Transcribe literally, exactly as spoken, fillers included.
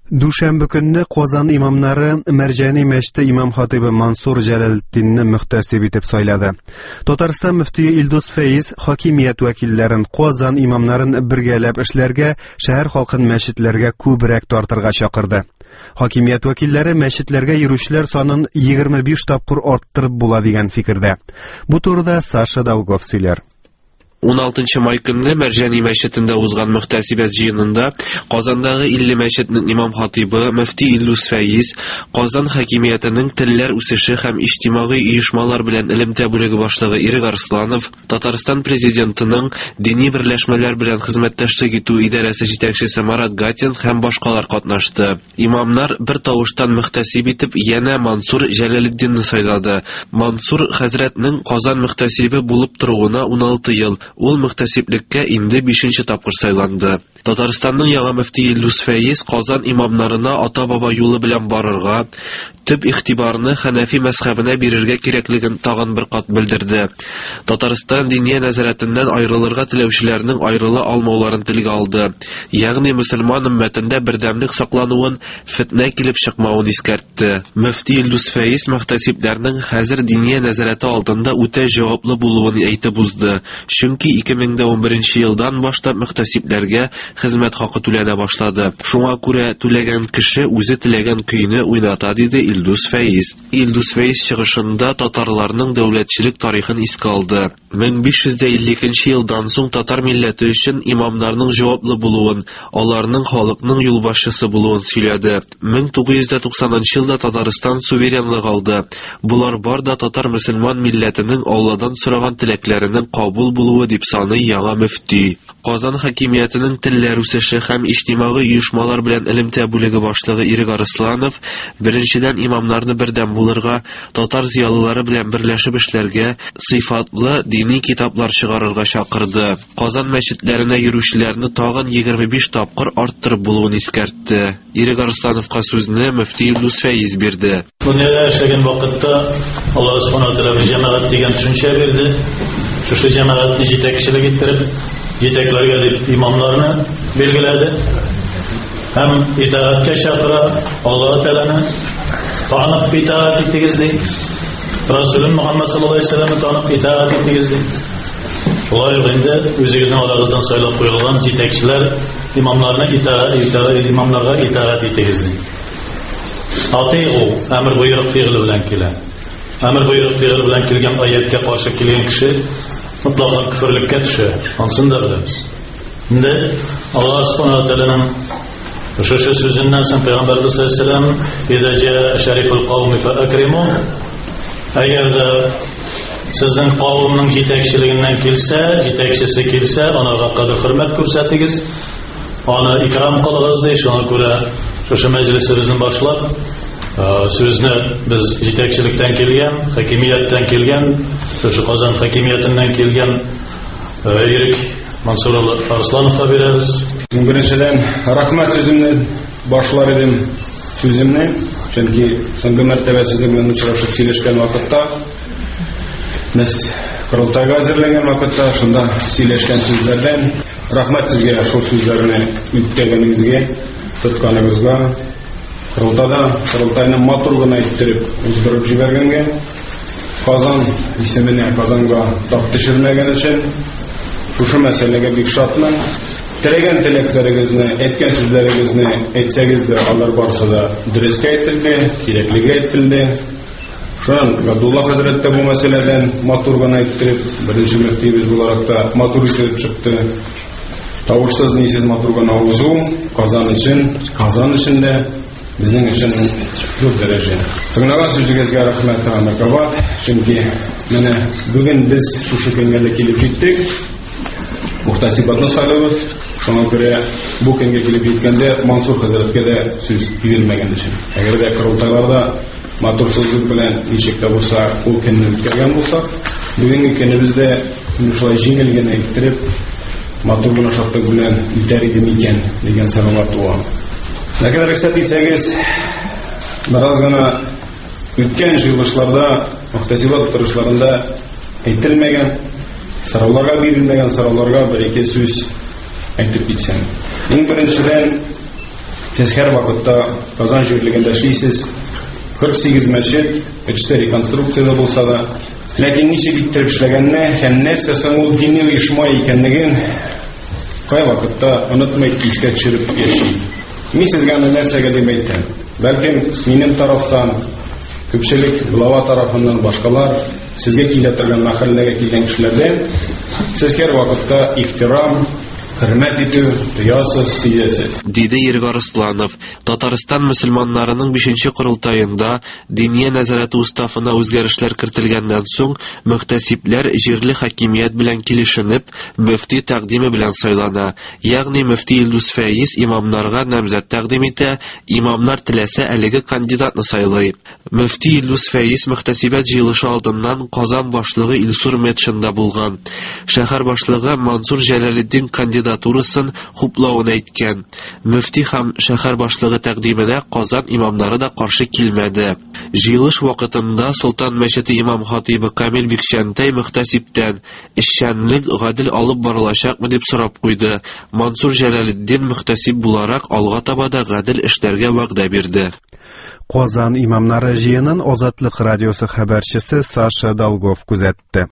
Душанбе көнне Казан имамнары Мәрҗани мәчете имам-хатибы Мансур Җәләлетдинне мөхтәсиб итеп сайлады. Татарстан мөфтие Илдус Фәиз хакимият вәкилләрен, Казан имамнарын бергәләп эшләргә, шәһәр халкын мәчетләргә күбрәк тартырга чакырды. Хакимият вәкилләре мәчетләргә йөрүчеләр санын егерме биш тапкыр арттырып була дигән фикердә. Бу турыда Саша Долгов сөйләр. он алтынчы май көнне Мәрҗани мәчетендә узган мөхтәсибәт җыенында Казандагы илле мәчетнең имам-хатибы мөфти Илдус Фәиз, Казан хакимиятының телләр үсеше һәм иҗтимагый оешмалар белән элемтә бүлеге башлыгы Ирек Арсланов, Татарстан президентының дини берләшмәләр белән хезмәттәшлек итү идарәсе җитәкчесе Марат Гатин һәм башкалар катнашты. Имамнар бер тавыштан мөхтәсиб итеп янә Мансур Җәләлетдинне сайлады. Мансур хәзрәтнең Казан мөхтәсибе булып торуына он алты ел. Ул мөхтәсиблеккә инде бишенче тапкыр сайланды. Татарстанның яңа мөфти Илдус Фәиз Казан имамнарына ата-баба юлы белән барырга, төп игътибарны Хәнәфи мәзһәбенә бирергә кирәклеген тагын бер кат белдерде. Татарстан диния нәзарәтеннән аерылырга теләүчеләрнең аерыла алмауларын телгә алды. Ягъни мөселман уммәтендә бердәмлек саклануын, фитнә килеп чыкмавын искәртте. Мөфти Илдус Фәиз мөхтәсибләрнең хәзер диния нәзарәте алдында үтә җаваплы булуын әйтеп узды. Чөнки ике мең он беренче елдан башлап мөхтәсибләргә хезмәт хакы түләнә башлады. Шуңа күрә түләгән кеше үзе теләгән көйне уйната, диде Илдус Фәиз. Илдус Фәиз чыгышында татарларның дәүләтчелек тарихын искә алды. мең биш йөз илле икенче елдан соң татар милләте өчен имамнарның җаваплы булуын, аларның халыкның юлбашчысы булуын сөйләде. мең тугыз йөз туксанынчы елда Татарстан суверенлык алды. Булар бар да татар мөселман милләтенең Алладан сораган теләкләренең кабул булуы дип саный яңа мөфти. Казан хакимиятының телләр үсеше һәм иҗтимагый оешмалар белән элемтә бүлеге башлыгы Ирек Арсланов беренчедән имамнарны бердәм булырга, татар зыялылары белән берләшеп эшләргә, сыйфатлы дини китаплар чыгарырга чакырды. Казан мәчетләренә йөрүчеләрне тагын егерме биш тапкыр арттырып булуын искәртте. Ирек Арслановка сүзне мөфти Илдус Фәиз бирде. Дөньяда эшләгән вакытта Аллаһ Субханаһу ва Тәгалә җәмәгать дигән төшенчә бирде. Шушы җәмәгатьне җитәкчелек иттереп, җитәкләргә дип имамларны белгиләде. Һәм итаәткә чакыра, Аллаһ Тәгаләне танып итаәт итегез ди. Расулым Мөхәммәд саллаллаһу алейһи ва саллямны танып итаәт итегез ди. Шулай ук инде үзегезнең арагыздан сайлап куелган җитәкчеләр имамларны итаәт имамларга итаәт итегез ди. Атыйгу әмер буйрык фигыле белән килә. Әмер буйрык фигыле белән килгән аяткә каршы килгән кеше mutlaka küfürlükке düşüyor. Ansın da biliriz. Şimdi Allah subhanahu teala'nın şu şu sözünden sen Peygamber sallallahu aleyhi ve sellem İzâ câe şeriful kavmi fe ekrimu, eğer de sizin kavminin jitekçiliğinden kilse, jitekçisi kilse, onlara kadar hürmet kürsetigiz, ona ikram kılığız deyiş, ona göre şu şu meclisimizin başlap sözünü biz jitekçilikten kelgan, hakimiyetten kelgan, şu Kazan hakimiyetinden kelgan Irek Mansur Arslanowga bereriz. Birinchidan rahmat sözümni boshlar edim sözümni, chunki so'nggi martaba siz bilan uchrashib сөйләшкән vaqtda biz qurultayga hozirlangan vaqtda shunda сөйләшкән so'zlardan rahmat sizga shu so'zlarni o'tkazganingizga, tutganingizga, qurultada qurultayni motorligini ayttirib o'zgarib jiberganga, Kazan ismini Kazanga tap düşürmegen için şu meselege bir şartla telegen tileklerinizni, etken sözlerinizni etseniz de Allah varsa da dürüst aytildi, gerekli aytildi. Şu an Abdullah Hazretleri bu meseleden maturgan ayttirip birinci müftimiz olarak da matur etip çıktı. Tavuşsuz nisiz maturgan avuzu Kazan için, Kazan için de bizim için zor derece. Tığnağa sözünüzge rahmet anakabat. Çünkü mene bugün biz şu şekilde kelip jettik. Muhtasibatını saylıyoruz. Şuna göre bu kenge kelip jetkende Mansur Hazret'e de söz verilmegen için. Eğer de kurultaylarda matursuzluk bilen nişekte olsa, o kendini ötkərgen olsa, bugünkü kendimizde şulay jеңелгені ettirip maturluğuna şartlık bilen iter edim iken degen sanılar tuğan. Ne kadar rüksat etseniz, biraz gana ötken yılışlarda, muhtasibat oturuşlarında aytilmegen, sorovlarga berilmegen sorovlarga bir iki söz aytib gitsem. Eng birinchidan Сез һәр вакытта Казан җирлегендә эшлисез. кырык сигез мәчет, эчтә реконструкцияда булса да, ләкин ничек иттереп эшләгәнне һәм нәрсә соң ул дини оешма икәнлеген кай вакытта онытмый искә төшереп яши. Мин сезгә нәрсәгә дип әйтәм. Бәлкем минем тарафтан, күпчелек глава тарафыннан башкалар, сезгә килә торган мәхәлләгә килгән кешеләрдән сез һәр вакытта ихтирам, хөрмәт итү, тоясыз, сөйәсез. Диде Иргар Русланов. Татарстан мөселманнарының бишенче корылтаенда Диния нәзарәте уставына үзгәрешләр кертелгәннән соң мөхтәсибләр җирле хакимият белән килешенеп, мөфти тәкъдиме белән сайлана. Ягъни мөфти Илдус Фәиз имамнарга намзәт тәкъдим итә, имамнар теләсә әлеге кандидатны сайлый. Мөфти Илдус Фәиз мөхтәсибәт җыелышы алдыннан Казан башлыгы Илсур Метшинда булган. Шәһәр башлыгы Мансур Җәләлетдин кандидат турасын хуплауын әйткән. Мөфти һәм шәһәр башлыгы тәкъдименә Казан имамнары да каршы килмәде. Җыелыш вакытында Солтан мәчете имам-хатибы Камил Бикчәнтәй мөхтәсиптән эшчәнлек гадел алып барылачакмы дип сорап куйды. Мансур Җәләлетдин мөхтәсиб буларак алга таба да гадел эшләргә вәгъдә бирде. Казан имамнары җыенын Азатлык радиосы хәбәрчесе Саша Долгов күзәтте.